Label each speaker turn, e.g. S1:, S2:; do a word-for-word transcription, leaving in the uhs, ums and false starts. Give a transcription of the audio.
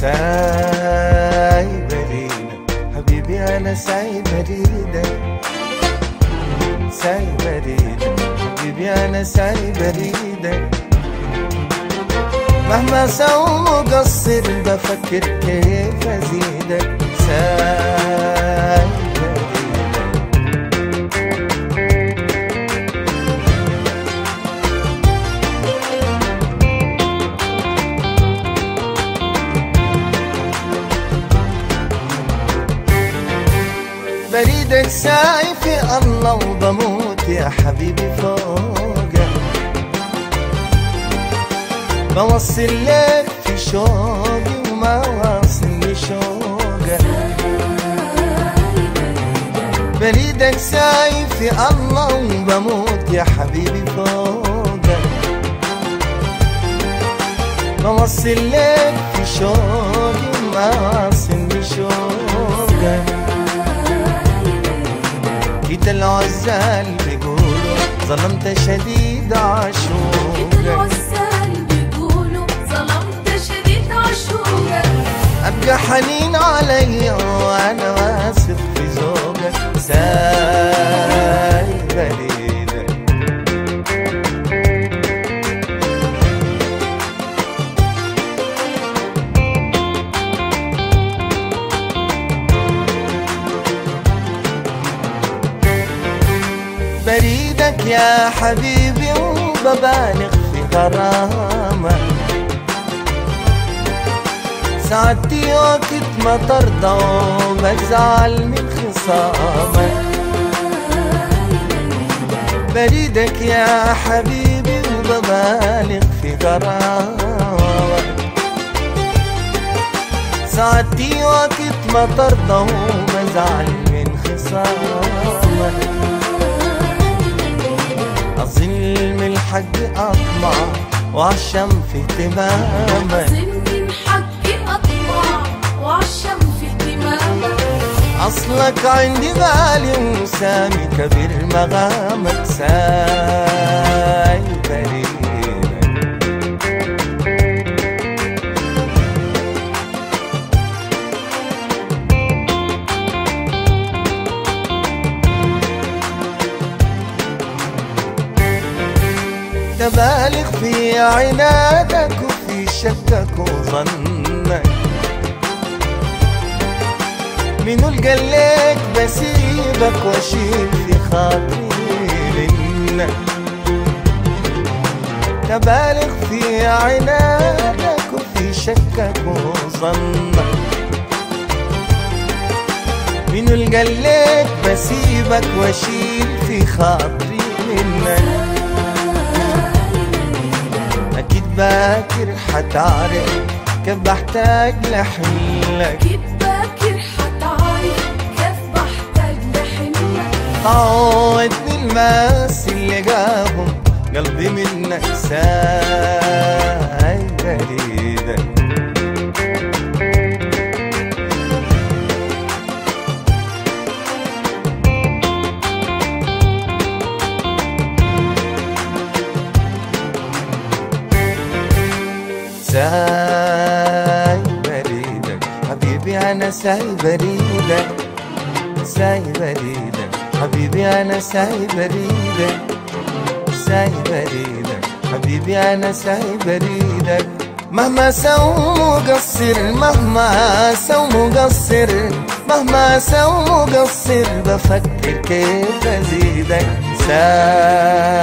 S1: سايب اريدك حبيبي انا سايب اريدك، سايب اريدك حبيبي انا سايب اريدك، مهما سوى مقصر بفكر كيف ازيدك، سايب بريدك سايب في الله وبموت يا حبيبي فوقك، بوصل لك في شوقي وما واصل شوقك، بريدك سايب في الله وبموت يا حبيبي فوقك، بوصل لك في شوقي وما واصل شوقك. كده العزال بيقولوا ظلمت شديد عشوقك،
S2: كده العزال بيقولوا ظلمت شديد عشوقك،
S1: أبقى حنين عليا وأنا واثق في ذوقك، سايب اريدك. بريدك يا حبيبي وببالغ في غرامك، ساعتي وقت ما ترضى وبزعل من خصامك، بريدك يا حبيبي وببالغ في غرامك، ساعتي وقت ما ترضى وبزعل من خصامك، أظن من الحق أطمع وعشم في اهتمامك،
S2: أظن من حقي أطمع وعشم في اهتمامك،
S1: أصلك عندي غالي وسامي كبير مغامك، سايب اريدك. تبالغ في عنادك وفي شكك وظنك، منو القلك بسيبك واشيل في خاطري منك، تبالغ في عنادك وفي شكك وظنك، منو القلك بسيبك واشيل في خاطري منك، أكيد باكر حتعرف كيف بحتاج لحنك،
S2: أكيد باكر حتعرف كيف بحتاج لحنك،
S1: عودني الماس اللي جابهم قلبي منك، سايب اريدك. سايب اريدك حبيبي انا سايب اريدك، سايب اريدك حبيبي انا سايب اريدك، سايب اريدك حبيبي انا سايب اريدك، مهما سوى مقصر مهما سوى مقصر مهما سوى مقصر بفكر كيف ازيدك، سايب